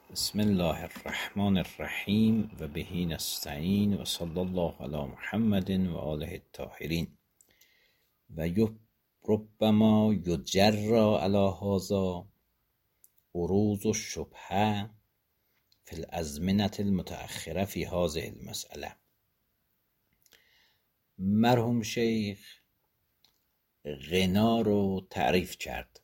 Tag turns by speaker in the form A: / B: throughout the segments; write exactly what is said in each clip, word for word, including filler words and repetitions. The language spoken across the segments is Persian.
A: بسم الله الرحمن الرحیم و بهی نستعین و صلی الله علی محمد و آله الطاهرین و ربما یجرا علی هذا عروض الشبهه فی الازمنه المتأخره فی هذه المسأله. مرحوم شیخ غنا رو تعریف کرد.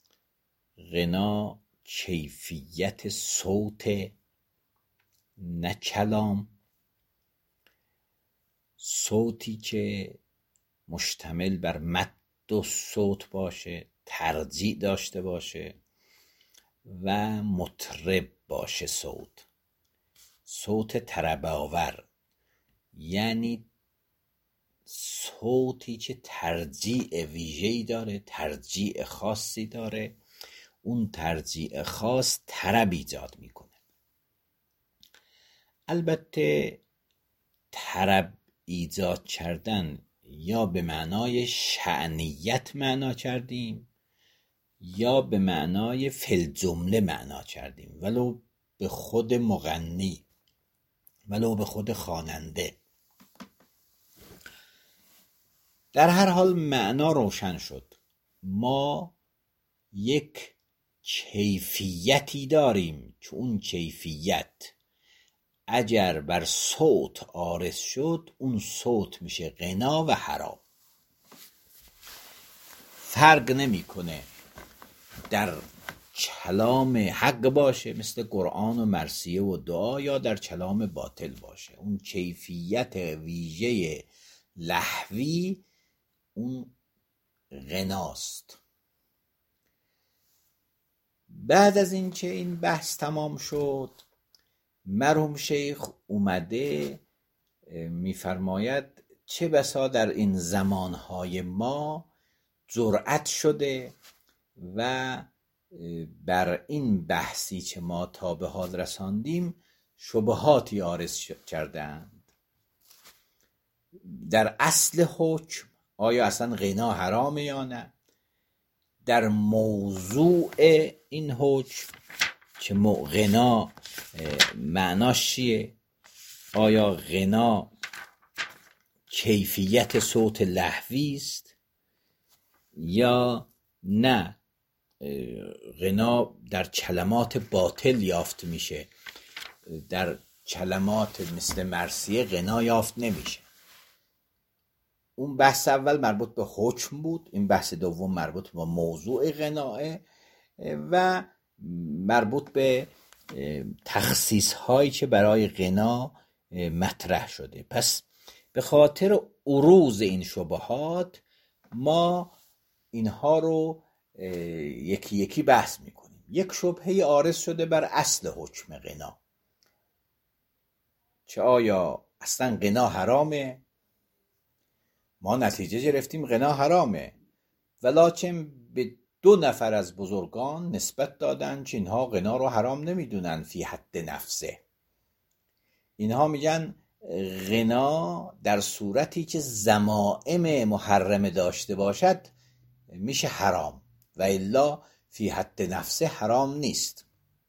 A: غنا کیفیت صوت، نه کلام. صوتی که مشتمل بر مد و صوت باشه، ترجیع داشته باشه و مطرب باشه. صوت صوت طرب‌آور، یعنی صوتی که ترجیع ویژه‌ای داره، ترجیع خاصی داره. اون ترجیع خاص طرب ایجاد میکنه. البته طرب ایجاد کردن یا به معنای شأنیت معنا کردیم یا به معنای فی‌الجمله معنا کردیم، ولو به خود مغنی، ولو به خود خواننده. در هر حال معنا روشن شد. ما یک کیفیتی داریم که اون کیفیت اگر بر صوت عارض شد، اون صوت میشه غنا و حرام. فرق نمیکنه در کلام حق باشه مثل قرآن و مرثیه و دعا، یا در کلام باطل باشه. اون کیفیت ویژه لهوی اون غناست. بعد از این که این بحث تمام شد، مرحوم شیخ اومده میفرماید چه بسا در این زمانهای ما جرأت شده و بر این بحثی که ما تا به حال رساندیم شبهاتی عارض کردند. در اصل حکم آیا اصلا غنا حرامه یا نه؟ در موضوع این حکم که غنا معناش چیه؟ آیا غنا کیفیت صوت لهوی است یا نه غنا در کلمات باطل یافت میشه، در کلمات مثل مرثیه غنا یافت نمیشه؟ اون بحث اول مربوط به حکم بود، این بحث دوم مربوط به موضوع غناه و مربوط به تخصیص هایی که برای غنا مطرح شده. پس به خاطر عروض این شبهات ما اینها رو یکی یکی بحث میکنیم. یک شبهه عارض شده بر اصل حکم غنا، چه آیا اصلا غنا حرامه؟ ما نتیجه گرفتیم غنا حرامه، ولکن به دو نفر از بزرگان نسبت دادن که اینها غنا رو حرام نمیدونن فی حد نفسه. اینها میگن غنا در صورتی که ضمائم محرمه داشته باشد میشه حرام و الا فی حد نفسه حرام نیست.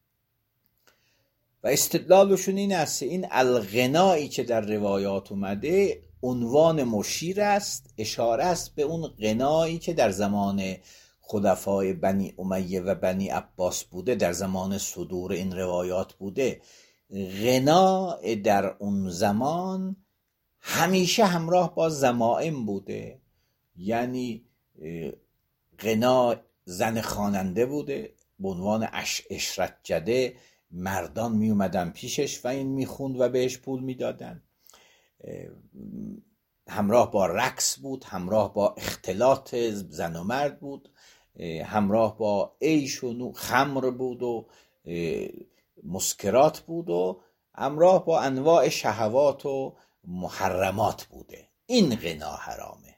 A: و استدلالشون این است این الغنایی که در روایات اومده عنوان مشیر است، اشاره است به اون غنایی که در زمان خلفای بنی امیه و بنی عباس بوده، در زمان صدور این روایات بوده. غنا در اون زمان همیشه همراه با ضمائم بوده، یعنی غنا زن خواننده بوده به عنوان اشرت جده، مردان می اومدن پیشش و این می خوند و بهش پول می دادن. همراه با رقص بود، همراه با اختلاط زن و مرد بود، همراه با عیش و خمر بود و مسکرات بود و همراه با انواع شهوات و محرمات بوده. این غنا حرامه.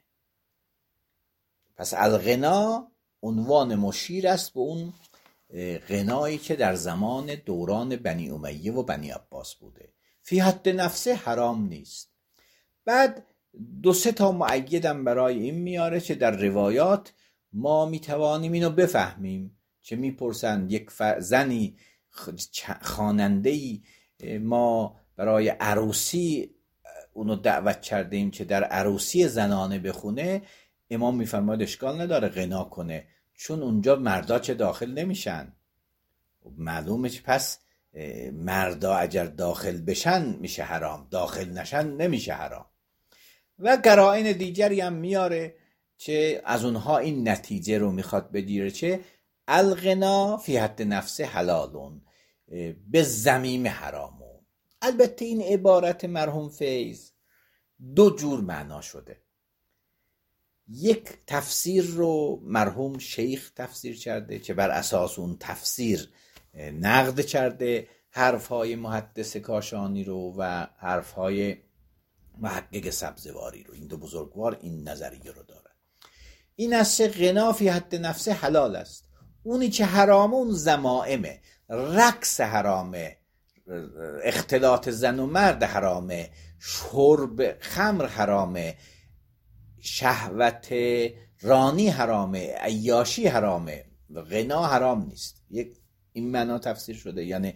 A: پس الغنا عنوان مشیر است به اون غنایی که در زمان دوران بنی امیه و بنی عباس بوده. فی حد نفسه حرام نیست. بعد دو سه تا مؤیدم برای این میاره که در روایات ما میتوانیم اینو بفهمیم. که میپرسن یک زنی خواننده‌ای ما برای عروسی اونو دعوت کردیم که در عروسی زنانه بخونه، امام میفرماید اشکال نداره غنا کنه، چون اونجا مردا چه داخل نمیشن. معلومه که پس مردا اگر داخل بشن میشه حرام، داخل نشن نمیشه حرام. و قرائن دیگری هم میاره که از اونها این نتیجه رو میخواد بگیره که الغنا فی حد نفس حلالون به زمیم حرامون. البته این عبارت مرحوم فیض دو جور معنا شده. یک تفسیر رو مرحوم شیخ تفسیر کرده که بر اساس اون تفسیر نقد کرده حرفهای محدث کاشانی رو و حرفهای محقق سبزواری رو. این دو بزرگوار این نظریه رو دارن. این است که غنا فی حد نفس حلال است. اونی که حرامه اون ضمائمه، رقص حرامه، اختلاط زن و مرد حرامه، شرب خمر حرامه، شهوت رانی حرامه، عیاشی حرامه، غنا حرام نیست. یک این معنا تفسیر شده، یعنی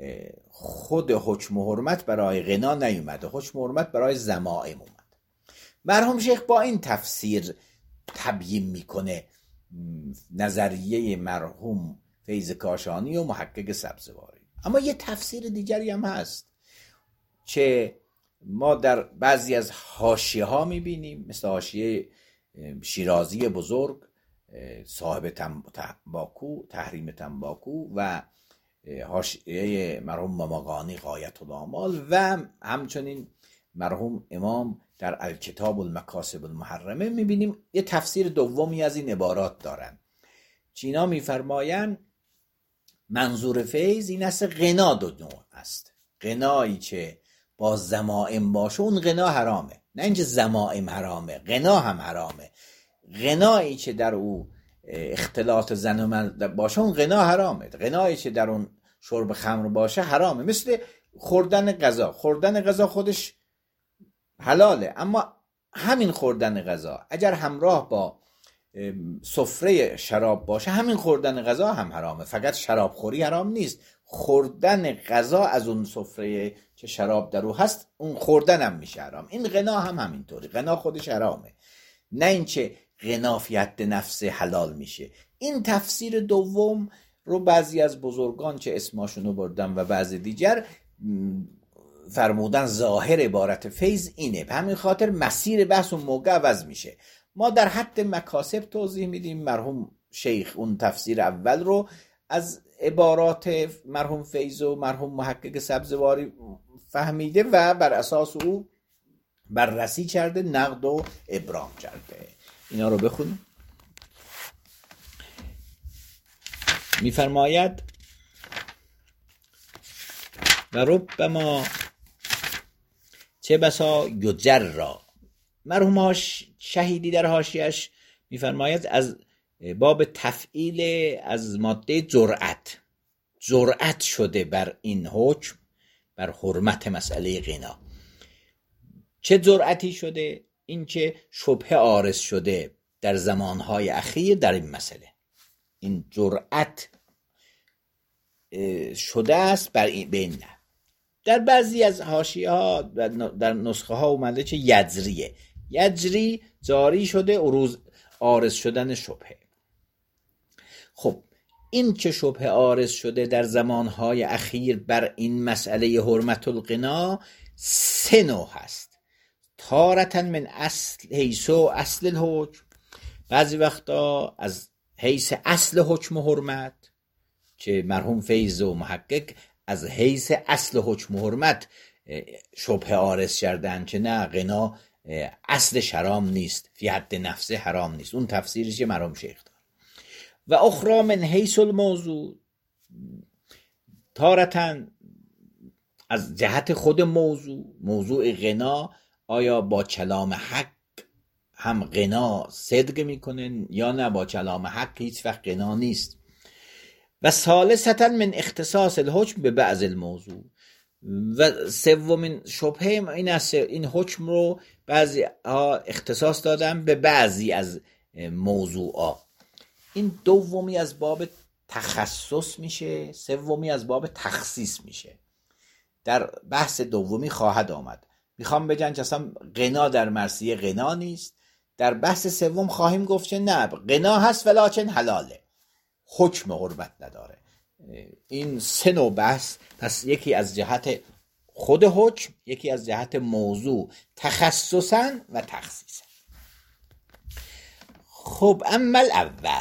A: خود حکم و حرمت برای غنا نیومده، حکم و حرمت برای ضمائم اومد. مرحوم شیخ با این تفسیر تبیین میکنه نظریه مرحوم فیض کاشانی و محقق سبزواری. اما یه تفسیر دیگری هم هست که ما در بعضی از حاشیه ها میبینیم، مثل حاشیه شیرازی بزرگ صاحب تنباکو، تحریم تنباکو، و حاشیه مرحوم مماقانی غایت الآمال، و همچنین مرحوم امام در الکتاب المکاسب المحرمه میبینیم یه تفسیر دومی از این عبارات دارن. چینا میفرماین منظور فیض این است غنا دو نوع است. غنایی که با ضمائم باشه اون غنا حرامه، نه اینکه ضمائم حرامه، غنا هم حرامه. غنایی که در او اختلاط زن و مرد باشه اون غنا حرامه. غنایی که در اون شرب خمر باشه حرامه. مثل خوردن غذا، خوردن غذا خودش حلاله، اما همین خوردن غذا اگر همراه با سفره شراب باشه همین خوردن غذا هم حرامه. فقط شراب خوری حرام نیست، خوردن غذا از اون سفره که شراب در او هست اون خوردن هم میشه حرام. این غنا هم همینطوری، غنا خودش حرامه، نه اینکه غنا فی حد نفس حلال میشه. این تفسیر دوم رو بعضی از بزرگان که اسماشونو بردم و بعضی دیگر فرمودن ظاهر عبارت فیض اینه، به همین خاطر مسیر بحث اون موقع عوض میشه. ما در حد مکاسب توضیح میدیم. مرحوم شیخ اون تفسیر اول رو از عبارات مرحوم فیض و مرحوم محقق سبزواری فهمیده و بر اساس او بررسی کرده، نقد و ابرام کرده. اینا رو بخونیم. میفرماید و ربما چه بسا یجر را. مرحوم شهیدی در حاشیه‌اش میفرماید از باب تفعیل از ماده جرأت، جرأت شده بر این حکم، بر حرمت مسئله غنا. چه جرأتی شده؟ این که شبهه عارض شده در زمانهای اخیر در این مسئله. این جرأت شده است بر این بین. نه در بعضی از حاشیه ها در نسخه ها اومده که یجریه، یجری جاری شده عروض عارض شدن شبهه. خب این که شبهه عارض شده در زمانهای اخیر بر این مسئله حرمت الغنا سه نوع هست. تارتن من اصل حیث و اصل الحکم، بعضی وقتا از حیث اصل حکم و حرمت که مرحوم فیض و محقق از حیث اصل حکم و حرمت شبهه عارض کردن که نه غنا اصل حرام نیست، فی حد نفس حرام نیست. اون تفسیرش مرحوم شیخ دار. و اخرى من حیث الموضوع، تارتن از جهت خود موضوع، موضوع غنا آیا با کلام حق هم غنا صدق میکنه یا نه با کلام حق هیچ وقت غنا نیست. و ثالثتا من اختصاص الحکم به بعض الموضوع، و سومین شبهه این است این حکم رو بعضی ها اختصاص دادن به بعضی از موضوعات. این دومی از باب تخصص میشه، سومی از باب تخصیص میشه. در بحث دومی خواهد آمد. میخوام بگن که اصلا غنا در مرثیه غنا نیست. در بحث سوم خواهیم گفت که نه، غنا هست ولکن حلاله، حکم حرمت نداره. این سه نوع بحث، پس یکی از جهت خود حکم، یکی از جهت موضوع تخصصا و تخصیصا. خب اما الاول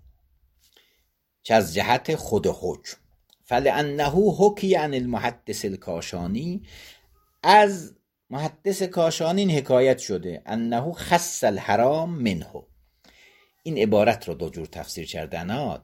A: که از جهت خود حکم، فلانه حکی عن المحدث الکاشانی، از محدث کاشانی این حکایت شده انه خص الحرام منه. این عبارت رو دو جور تفسیر کردن ها.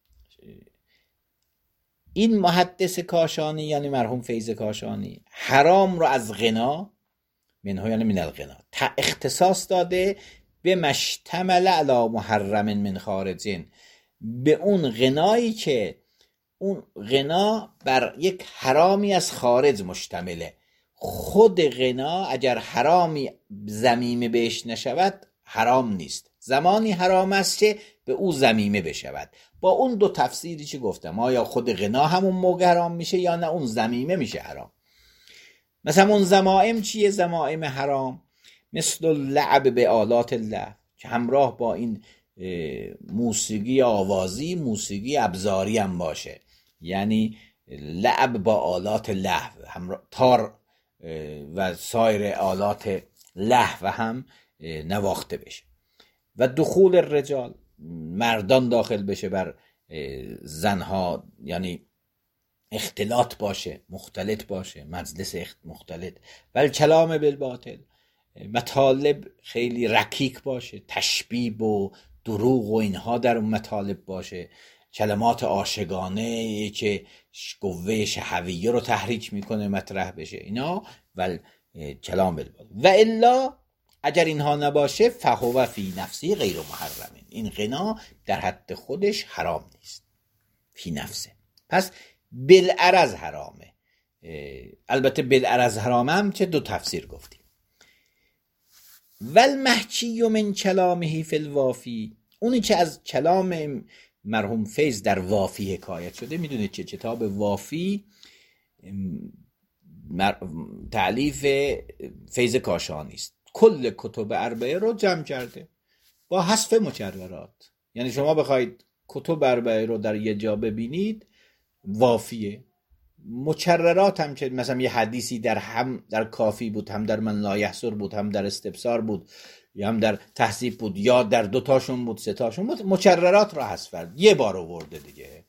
A: این محدث کاشانی یعنی مرحوم فیض کاشانی حرام رو از غنا، منه یعنی من الغنا، اختصاص داده به مشتمل علی محرم من خارجین، به اون غنایی که اون غنا بر یک حرامی از خارج مشتمله. خود غنا اگر حرامی ذمیمه بهش نشود حرام نیست، زمانی حرام است که به او ذمیمه بشود. با اون دو تفسیری که گفتم، آیا خود غنا همون موقع حرام میشه یا نه اون ذمیمه میشه حرام. مثلا اون ذمائم چیه؟ ذمائم حرام مثل لعب به آلات الله، که همراه با این موسیقی آوازی موسیقی ابزاری هم باشه، یعنی لعب با آلات لهو، همراه تار و سایر آلات لهو هم نواخته بشه. و دخول الرجال، مردان داخل بشه بر زنها، یعنی اختلاط باشه، مختلط باشه، مجلس مختلط. و الکلام بالباطل، مطالب خیلی رکیک باشه، تشبیب و دروغ و اینها در اون مطالب باشه، کلمات عاشقانه که قوه شهویه رو تحریک میکنه مطرح بشه اینا. و کلام بالباطل و الا، اگر اینها نباشه فهو فی نفسی غیر محرم، این غنا در حد خودش حرام نیست فی نفسه. پس بالعرض حرامه. البته بالعرض حرامه هم چه دو تفسیر گفتیم. والمحکی من کلامه فی الوافی، اونی که از کلام مرحوم فیض در وافی حکایت شده. میدونید چه کتاب وافی تألیف فیض کاشانی است، کل کتب اربعه رو جمع کرده با حذف مکررات. یعنی شما بخواید کتب اربعه رو در یه جا ببینید وافیه. مکررات هم که مثلا یه حدیثی در هم در کافی بود، هم در من لا یحصر بود، هم در استبصار بود، یا هم در تهذیب بود، یا در دوتاشون بود، سه تاشون بود، مکررات رو حذف کرد، یه بار آورده دیگه.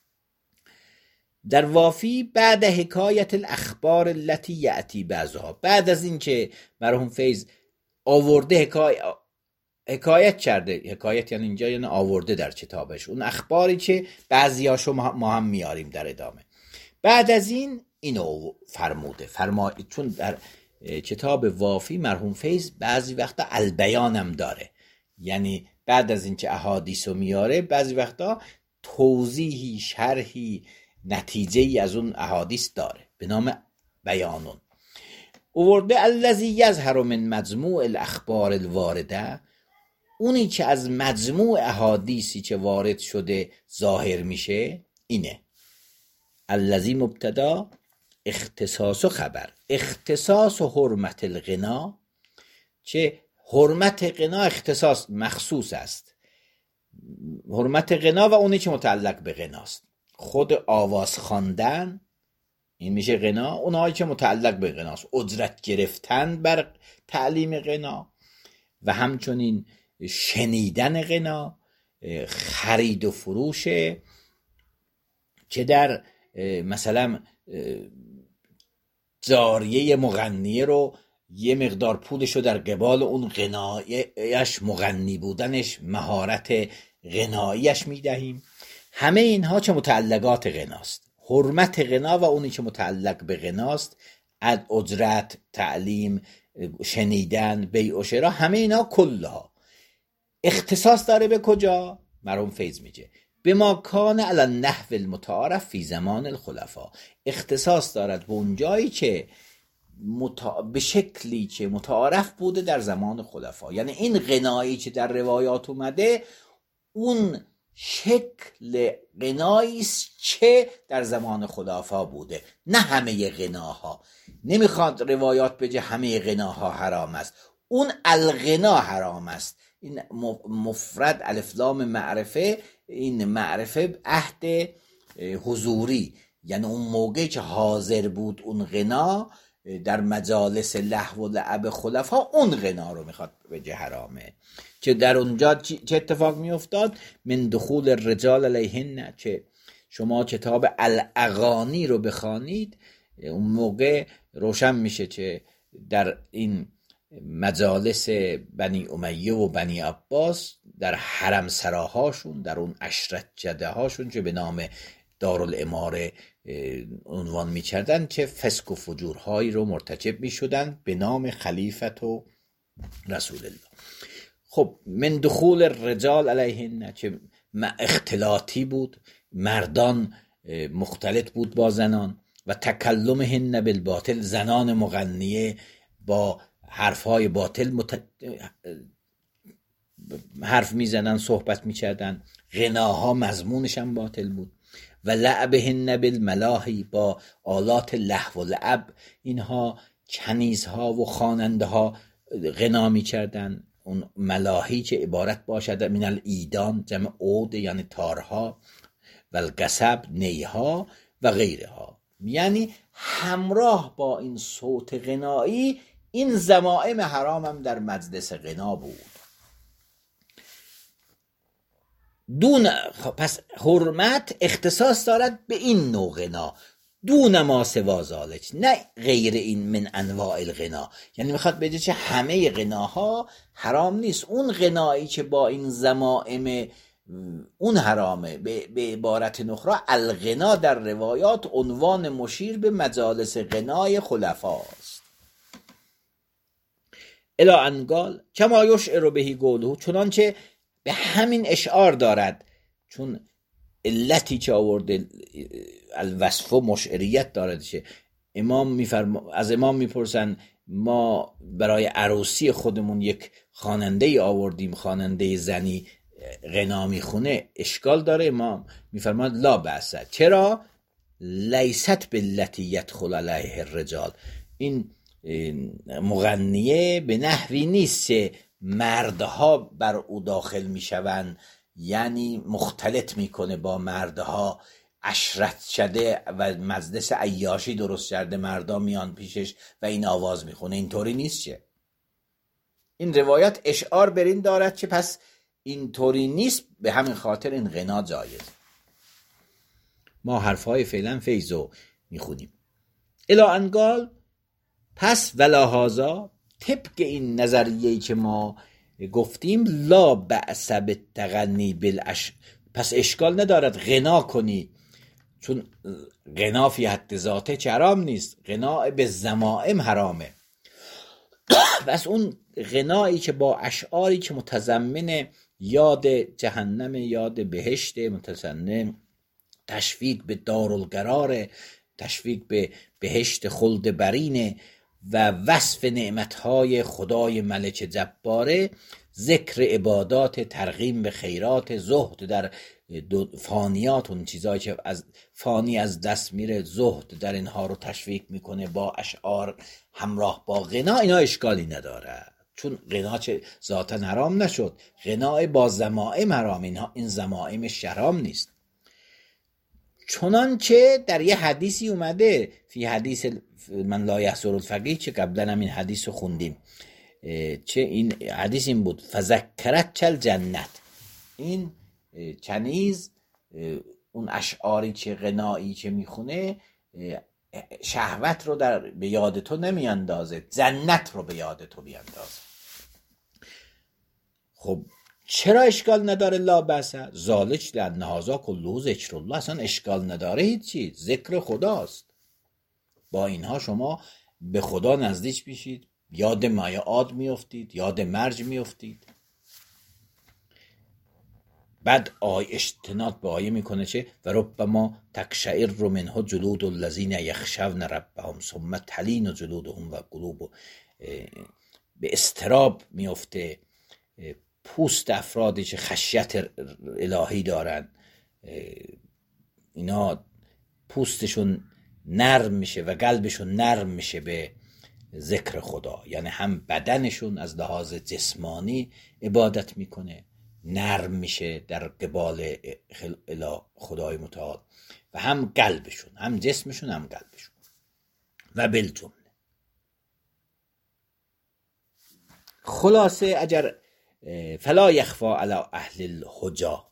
A: در وافی بعد حکایت الاخبار التي یأتی بعضها، بعد از این که مرحوم فیض آورده حکای... حکایت کرده، حکایت یعنی اینجا یعنی آورده در کتابش اون اخباری که بعضیاشو ما هم میاریم در ادامه. بعد از این اینو فرموده فرما چون در کتاب وافی مرحوم فیض بعضی وقتا البیانم داره، یعنی بعد از این که احادیثو میاره بعضی وقتا توضیحی، شرحی، نتیجه‌ای از اون احادیث داره به نام بیانون. اوورده الذی یظهر من مجموع الاخبار الوارده، اونی که از مجموع احادیثی که وارد شده ظاهر میشه اینه. الذی مبتدا، اختصاص و خبر. اختصاص و حرمت الغنا، چه حرمت غنا اختصاص مخصوص است، حرمت غنا و اونی که متعلق به غناست. خود آواز خواندن این میشه غنا، اونهایی که متعلق به غناست، اجرت گرفتن بر تعلیم غنا و همچنین شنیدن غنا، خرید و فروش که در مثلا جاریه مغنیه رو یه مقدار پولشو در قبال اون غنایش، مغنی بودنش، مهارت غناییش میدهیم. همه اینها چه متعلقات غناست. حرمت غنا و اونی که متعلق به غناست، از اجرت، تعلیم، شنیدن، بیع و شرا، همه اینا کلها اختصاص داره به کجا؟ مرحوم فیض میگه به ما کان علی النحو المتعارف فی زمان الخلفاء، اختصاص دارد به اون جایی که متا... به شکلی که متعارف بوده در زمان خلفا. یعنی این غنایی که در روایات اومده اون شکل غنایی است چه در زمان خلفا بوده، نه همه غناها. نمیخواد روایات بگه همه غناها حرام است، اون الغنا حرام است. این مفرد الف لام معرفه، این معرفه عهد حضوری، یعنی اون موقعی که حاضر بود اون غنا در مجالس لهو و لعب خلفا، اون غنا رو میخواد بگه حرامه. که در اونجا چه اتفاق میافتاد؟ من دخول الرجال علیهن، که شما کتاب الاغانی رو بخوانید اون موقع روشن میشه که در این مجالس بنی امیه و بنی عباس در حرم سراهاشون، در اون عشرت جده هاشون که به نام دارالاماره عنوان میکردن، که فسق و فجورهایی رو مرتکب میشدن به نام خلیفت و رسول الله. خب من دخول الرجال علیهن، که اختلاطی بود، مردان مختلط بود با زنان، و تکلمهن بالباطل، زنان مغنیه با حرفهای باطل مت... حرف میزنن، صحبت میکردن، غناها مضمونش هم باطل بود. و لعبهن بالملاهی، با آلات لهو و لعب، اینها کنیزها و خواننده ها غنا میکردن. اون ملاهی که عبارت باشد من الایدان، جمع عود یعنی تارها، و القصب نیها و غیرها، یعنی همراه با این صوت غنایی این ضمائم حرام هم در مجلس غنا بود. دون پس حرمت اختصاص دارد به این نوع غنا، دون ما سوا ذالک، نه غیر این من انواع الغنا. یعنی میخواد بگه که همه غناها حرام نیست، اون غنایی که با این ضمائم اون حرامه. به عبارت نخرا الغنا در روایات عنوان مشیر به مجالس غنای خلفاست. الی انقال کما یشعر بهی قوله، چنانچه به همین اشعار دارد، چون علتی که آورده الوصف و مشعریت دارد. امام میفرما، از امام میپرسن ما برای عروسی خودمون یک خواننده ای آوردیم، خواننده زنی غنا میخونه، اشکال داره؟ امام میفرماد لا بأس. چرا؟ لیست باللتی یدخل علیه الرجال، این مغنیه به نحوی نیست که مردها بر او داخل میشوند، یعنی مختلط میکنه با مردها، عشرت شده و مجلس عیاشی درست کرده، مردا میان پیشش و این آواز میخونه. اینطوری نیست که. این روایت اشعار بر این دارد که پس اینطوری نیست، به همین خاطر این غنا جایز. ما حرفهای فعلا فیضو میخونیم. الی انقال پس ولهذا، طبق این نظریه‌ای که ما گفتیم، لا بأس بالتغنی بالاش، پس اشکال ندارد غنا کنی، چون غنا فی حد ذاته چه حرام نیست، غنا به ضمائم حرامه. بس اون غنایی که با اشعاری که متضمن یاد جهنم، یاد بهشت، متضمن تشویق به دارالقرار، تشویق به بهشت خلد برینه و وصف نعمتهای خدای ملک جباره، ذکر عبادات، ترغیب به خیرات، زهد در فانیات، اون چیزایی که از فانی از دست میره، زهد در اینها رو تشویق میکنه با اشعار همراه با غنا. اینا اشکالی نداره، چون غنا چه ذاتا حرام نشد، غنا با ضمائم حرام، اینها این ضمائم حرام نیست. چنانچه در یه حدیثی اومده، فی حدیث من لا یحصر الفقیه، که قبلا هم این حدیث رو خوندیم، چه این حدیث این بود فذکرت چل جنت، این کنیز اون اشعاری که غنایی که میخونه شهوت رو در به یاد تو نمیاندازه، جنت رو به یاد تو بیاندازه. خب چرا اشکال نداره؟ لا بأس ذالک لأن هذا کله ذکر الله، اصلا اشکال نداره، هیچی، ذکر خداست. با اینها شما به خدا نزدیک میشید، یاد مایعات میافتید، یاد مرج میافتید. بعد آی استناد به آیه میکنه چه و ربما تقشعر منه جلود الذین یخشون ربهم ثم تلین جلودهم و قلوب، به استراب میفته پوست افرادی که خشیت الهی دارن اینا پوستشون نرم میشه و قلبشون نرم میشه به ذکر خدا، یعنی هم بدنشون از لحاظ جسمانی عبادت میکنه، نرم میشه در قبال خدای متعال، و هم قلبشون، هم جسمشون هم قلبشون. و بالجمله خلاصه اگر فلا یخفا علی اهل الحجا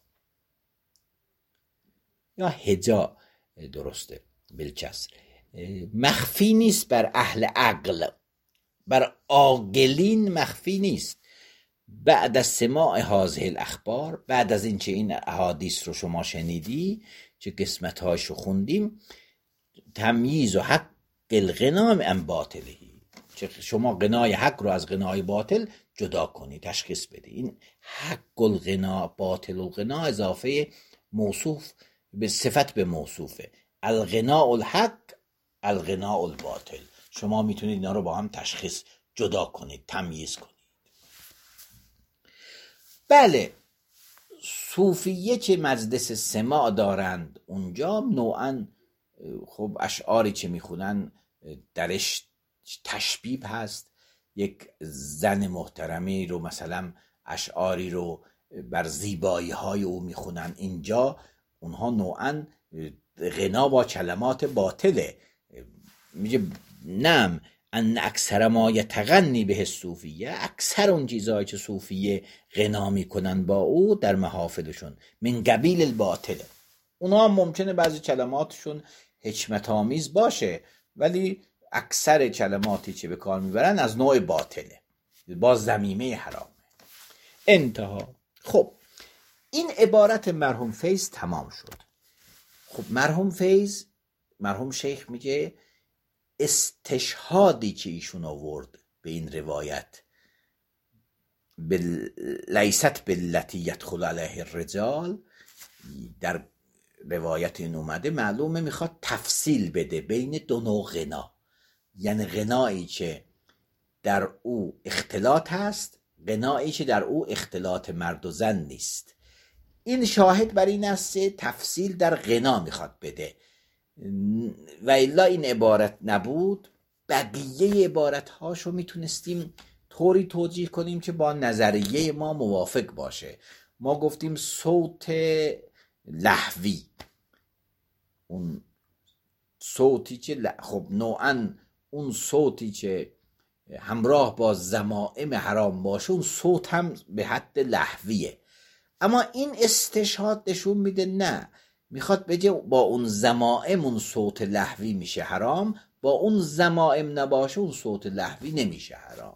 A: یا حجا درسته بالکسر، مخفی نیست بر اهل عقل، بر عاقلین مخفی نیست. بعد از سماع هذه الاخبار، بعد از اینکه این احادیث رو شما شنیدی، چه قسمت هاشو خوندیم، تمییز و حق الغنا عن باطلهی، چه شما غنای حق رو از غنای باطل جدا کنی، تشخیص بدی. این حق الغنا باطل الغنا اضافه موصوف به صفت به موصوفه، الغناء الحق الغناء الباطل. شما میتونید اینا رو با هم تشخیص جدا کنید، تمییز کنید. بله، صوفیه که مجلس سماع دارند اونجا نوعا خب اشعاری که میخونن درش تشبیب هست. یک زن محترمی رو مثلا اشعاری رو بر زیبایی های او میخونن، اینجا اونها نوعا غنا با کلمات باطله. میگه نم ان اکثر ما یتغنی به صوفیه، اکثر اون چیزایی که صوفیه غنا میکنن با او در محافلشون من قبیل الباطله. اونا ممکنه بعضی کلماتشون حکمت آمیز باشه، ولی اکثر کلماتی که به کار میبرن از نوع باطله، با ذمیمه حرامه. انتها. خب این عبارت مرحوم فیض تمام شد. خب مرحوم فیض، مرحوم شیخ میگه استشهادی که ایشون آورد به این روایت بل... لیست باللتی یدخل علیه الرجال، در روایت این اومده، معلومه میخواد تفصیل بده بین دو نوع غنا، یعنی غنایی که در او اختلاط هست، غنایی که در او اختلاط مرد و زن نیست. این شاهد بر این است تفصیل در غنا میخواد بده، و الا این عبارت نبود بقیه عبارت هاشو میتونستیم طوری توجیه کنیم که با نظریه ما موافق باشه. ما گفتیم صوت لهوی، اون صوتی که خب نوعا اون صوتی که همراه با ضمائم حرام باشه، اون صوت هم به حد لهویه. اما این استشهاد نشون میده نه، میخواد بگه با اون ضمائم اون صوت لهوی میشه حرام، با اون ضمائم نباشه اون صوت لهوی نمیشه حرام.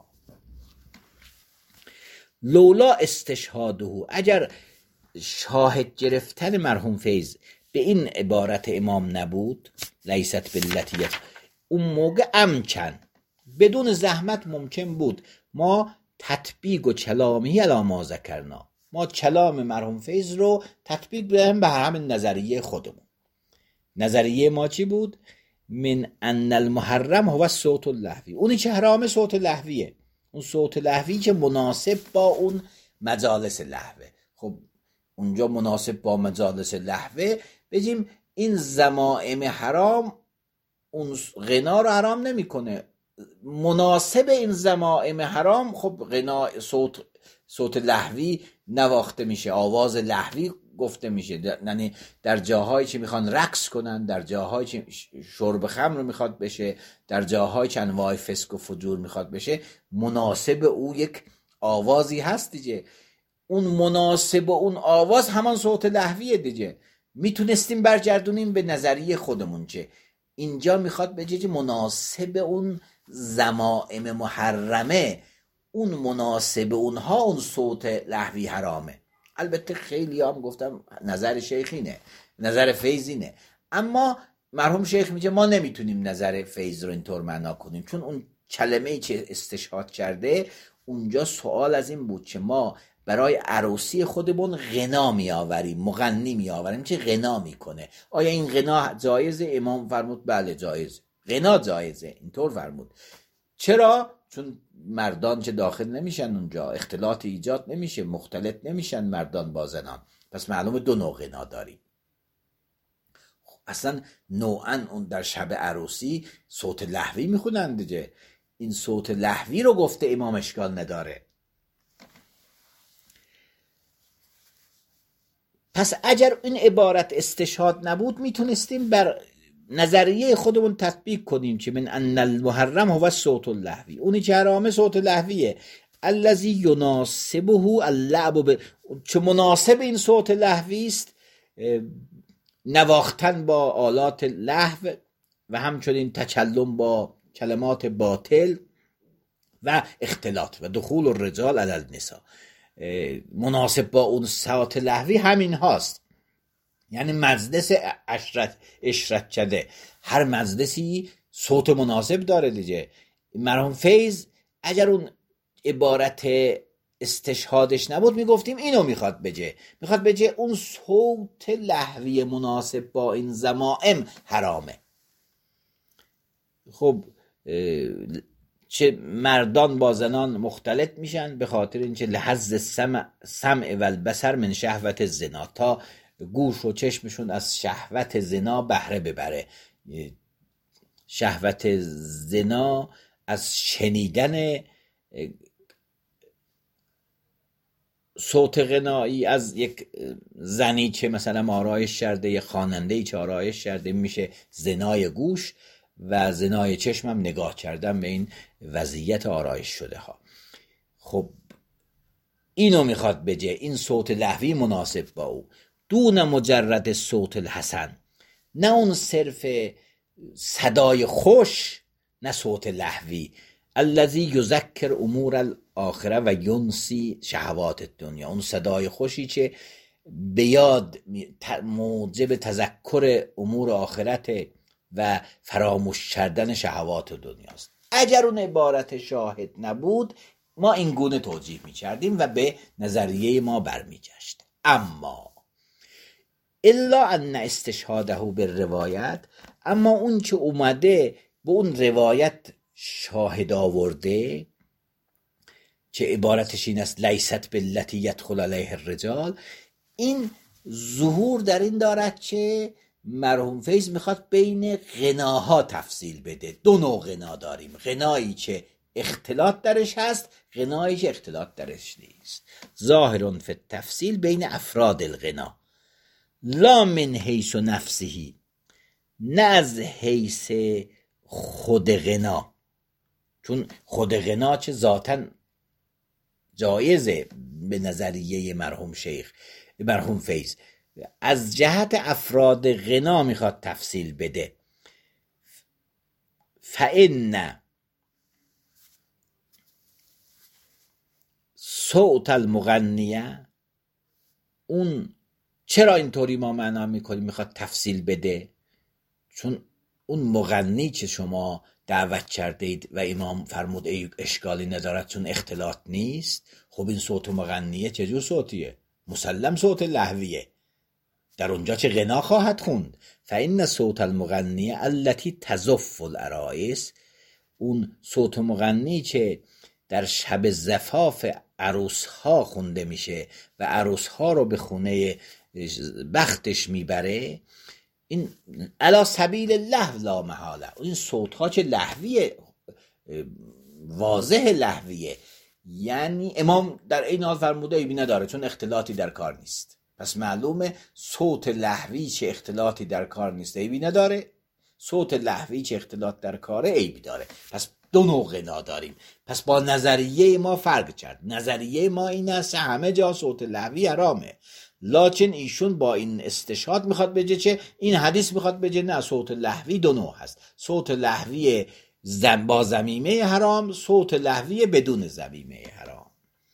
A: لولا استشهاده، اگر شاهد گرفتن مرحوم فیض به این عبارت امام نبود، لیست باللتی، اون موقع امکن بدون زحمت ممکن بود ما تطبیق و کلامی علی ما ذکرنا، ما کلام مرحوم فیض رو تطبیق بدیم به همین نظریه خودمون. نظریه ما چی بود؟ من ان المحرم هو صوت اللهوی، اونی که حرام صوت لهویه، اون صوت لهوی که مناسب با اون مجالس لهوه. خب اونجا مناسب با مجالس لهوه بگیم این ضمائم حرام اون غنا رو حرام نمیکنه، مناسب این ضمائم حرام خب غنا صوت صوت لهوی نواخته میشه، آواز لهوی گفته میشه، یعنی در جاهایی که میخوان رقص کنن، در جاهایی که شرب خمر میخواد بشه، در جاهایی که انواع فسق و فجور میخواد بشه، مناسب او یک آوازی هست دیگه. اون مناسب اون آواز همان صوت لهویه دیگه. میتونستیم برگردونیم به نظریه خودمون که اینجا میخواد بگه که مناسب اون ضمائم محرمه، اون مناسب اونها اون صوت لهوی حرامه. البته خیلی هم گفتم نظر شیخینه، نظر فیضینه، اما مرحوم شیخ میگه ما نمیتونیم نظر فیض رو اینطور معنا کنیم، چون اون کلمه‌ای که استشهاد کرده اونجا سوال از این بود که ما برای عروسی خودمون غنا می آوریم، مغنی می آوریم که غنا میکنه، آیا این غنا جایزه؟ امام فرمود بله جایزه، غنا جایزه، اینطور فرمود. چرا؟ چون مردان چه داخل نمیشن اونجا، اختلاط ایجاد نمیشه، مختلط نمیشن مردان با زنان، پس معلومه دو نوع غنا داریم. اصلا نوعا اون در شب عروسی صوت لهوی میخونن دیگه، این صوت لهوی رو گفته امام اشکال نداره. پس اگر این عبارت استشهاد نبود میتونستیم بر نظریه خودمون تطبیق کنیم که من ان المحرم هو صوت اللهوی، اونی که حرامه صوت لهویه، الذی یناسبه اللعب ب... چه مناسب این صوت لهوی است نواختن با آلات لهو و همچنین تکلم با کلمات باطل و اختلاط و دخول الرجال علی النساء. مناسب با اون صوت لهوی همین هاست، یعنی مجلس اشرت اشرت شده، هر مجلسی صوت مناسب داره دیگه. مرحوم فیض اگر اون عبارت استشهادش نبود میگفتیم اینو میخواد بجه، میخواد بجه اون صوت لهوی مناسب با این ضمائم حرامه. خب چه مردان با زنان مختلط میشن به خاطر اینکه لحظ سمع سمع و البصر من شهوت زنا، تا گوش و چشمشون از شهوت زنا بهره ببره. شهوت زنا از شنیدن صوت غنایی از یک زنی که مثلا آرایش کرده، یک خواننده‌ای که آرایش کرده، میشه زنای گوش، و زنای چشم هم نگاه کردن به این وضعیت آرایش شده ها. خب اینو میخواد بجه، این صوت لهوی مناسب با او، دون مجرد صوت الحسن، نه اون صرف صدای خوش، نه صوت لهوی. الذی یذکر امور الاخره و ینسی شهوات الدنیا، اون صدای خوشی که به یاد موجب تذکر امور آخرت و فراموش کردن شهوات دنیاست. اگر اون عبارت شاهد نبود ما این گونه توجیه می کردیم و به نظریه ما برمی گشت. اما الا ان استشهاده به روایت، اما اون که اومده به اون روایت شاهد آورده که عبارتش این است لیست باللتی یدخل علیه الرجال، این ظهور در این دارد که مرحوم فیض میخواد بین غناها تفصیل بده. دو نوع غنا داریم، غنایی که اختلاط درش هست، غنایی که اختلاط درش نیست. ظاهر فی التفصیل بین افراد الغنا لا من حیث و نفسهی، نه از حیث خود غنا، چون خود غنا چه ذاتاً جایزه به نظریه مرحوم شیخ مرحوم فیض، از جهت افراد غنا میخواد تفصیل بده. فإن صوت المغنیه، اون چرا اینطوری ما معنا میکنیم میخواد تفصیل بده؟ چون اون مغنی که شما دعوت کردید و امام فرمود ای اشکالی ندارد چون اختلاط نیست، خب این صوت مغنیه چجور صوتیه؟ مسلم صوت لهویه، در اونجا چه غنا خواهد خوند. فإن صوت المغنیه التي تزف العرائس، اون صوت مغنی که در شب زفاف عروس ها خونده میشه و عروس ها رو به خونه بختش میبره، این علی سبیل لهو لا محاله، این صوت ها چه لهویه، واضح لهویه. یعنی امام در این حال فرموده ایبی نداره چون اختلاطی در کار نیست، پس معلومه صوت لهوی چه اختلاطی در کار نیست عیبی نداره، صوت لهوی چه اختلاط در کاره عیبی داره. پس دو نوع غنا داریم. پس با نظریه ما فرق کرد. نظریه ما این است همه جا صوت لهوی حرامه، لکن ایشون با این استشهاد میخواد بگه چه این حدیث میخواد بگه نه، صوت لهوی دو نوع هست، صوت لهوی زن با ضمیمه حرام، صوت لهوی بدون ضمیمه حرام.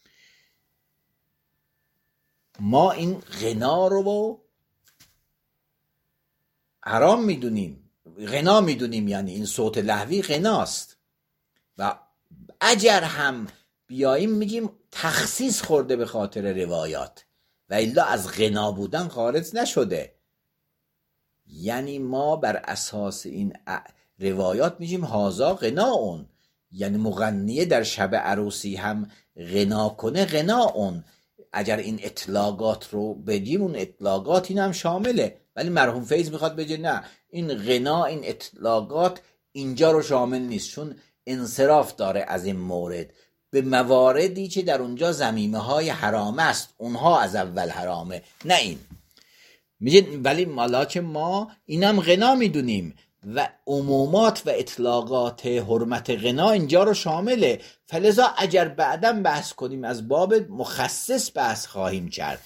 A: ما این غنا رو حرام میدونیم، غنا میدونیم، یعنی این صوت لهوی غناست. و اگر هم بیاییم میگیم تخصیص خورده به خاطر روایات و الا از غنا بودن خارج نشده، یعنی ما بر اساس این روایات میگیم هازا غنا اون، یعنی مغنیه در شب عروسی هم غنا کنه، غنا اون اگر این اطلاقات رو بگیم اون اطلاقات این هم شامله. ولی مرحوم فیض میخواد بگه نه، این غنا، این اطلاقات اینجا رو شامل نیست، چون انصراف داره از این مورد به مواردی که در اونجا ضمیمه های حرام است، اونها از اول حرامه، نه این. میگه ولی مالا که ما اینم غنا میدونیم و عمومات و اطلاقات حرمت غنا اینجا رو شامله، فلذا اگر بعداً بحث کنیم از باب مخصص بحث خواهیم کرد.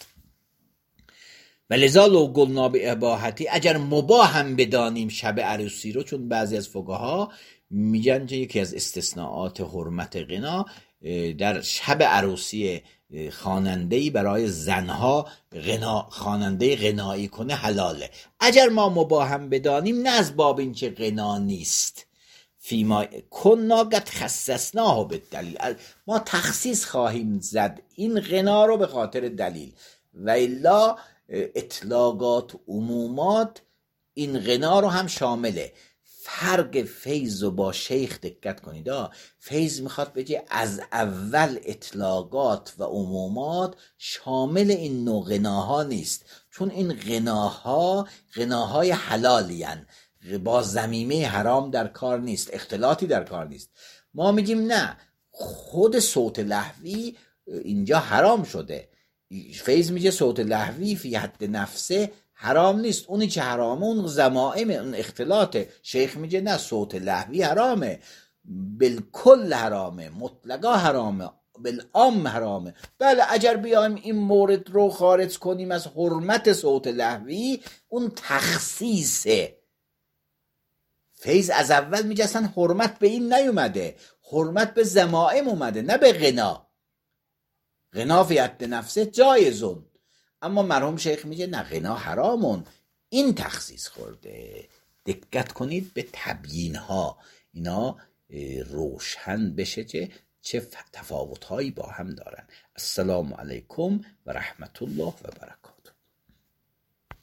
A: ولذا لو قلنا به اباحتی، اگر مباح هم بدانیم شب عروسی رو، چون بعضی از فقها میگن که یکی از استثناءات حرمت غنا در شب عروسی خواننده‌ای برای زنها غنا خواننده غنایی کنه حلاله. اگر ما مباح هم بدانیم، نه از باب این که غنا نیست، فیما کنا قد خصصناه بالدلیل، ما تخصیص خواهیم زد این غنا رو به خاطر دلیل، و الا اطلاقات عمومات این غنا رو هم شامله. فرق فیض و با شیخ دقت کنید، فیض میخواد بگه از اول اطلاقات و عمومات شامل این نوع غناها نیست، چون این غناها غناهای حلالی هن، با ضمیمه حرام در کار نیست، اختلاطی در کار نیست. ما میگیم نه، خود صوت لهوی اینجا حرام شده. فیض میگه صوت لهوی فی حد نفسه حرام نیست، اونی که حرامه اون ضمائم، اون اختلاطه. شیخ میگه نه، صوت لهوی حرامه، بالکل حرامه، مطلقا حرامه، بالعام حرامه. بله اگر بیایم این مورد رو خارج کنیم از حرمت صوت لهوی، اون تخصیصه. فیض از اول میگه اصلا حرمت به این نیومده، حرمت به ضمائم اومده، نه به غنا. غنا فی حد نفسه جایزون، اما مرحوم شیخ میگه نه، غنا حرامون، این تخصیص خورده. دقت کنید به تبیین ها، اینا روشن بشه که چه تفاوت هایی با هم دارن. السلام علیکم و رحمت الله و برکاته.